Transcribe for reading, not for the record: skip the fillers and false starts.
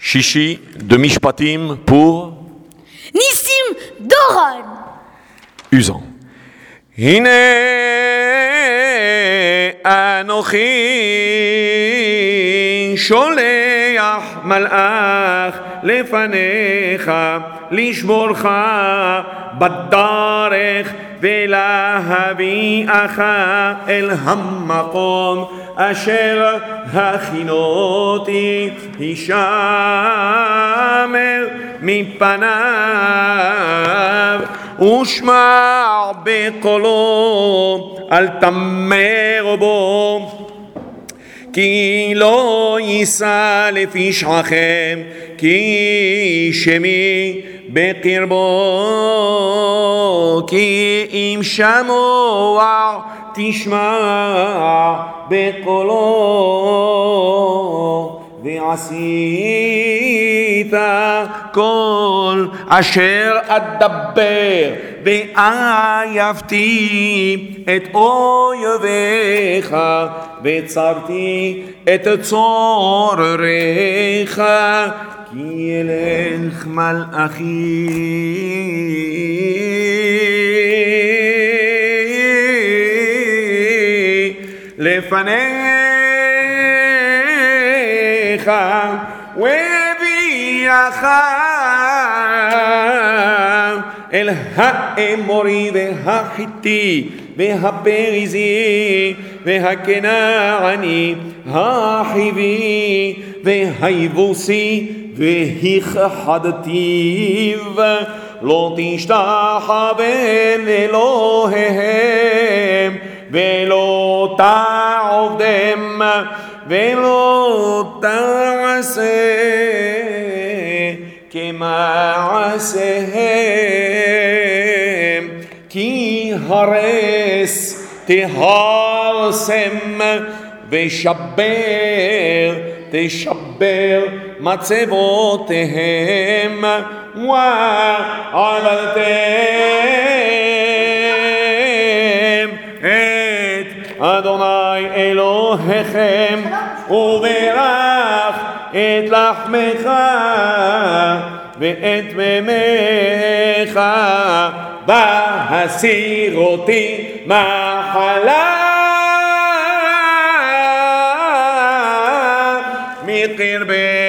Shishi de Mishpatim pour Nissim Doron. Usan. Hine Anochi Sholeach Malach Lefanecha Lishmorcha Badarech ולהביאך אל המקום אשר הכינותי הישמר מפניו ושמע בקולו אל תמר בו כי לא יישא לפשעכם כי שמי בקרבו כי אם שמוע תשמע בקולו ועשית כל אשר אדבר ואייבתי את אויביך וצרתי את צורריך כי ילך מלאכי לפניך והביאך אל האמורי והחיתי והפריזי והכנעני החיבי והיבוסי והכחדתיו לא תשתחווה לאלוהיהם ולא תעבדם ולא תעשה כמעשיהם כי הרס תהרסם ושבר תשבר מצבותיהם ועבדתם את אדוני אלוהיכם וברך את לחמך ואת מימיך והסיר אותי מחלה מקרבך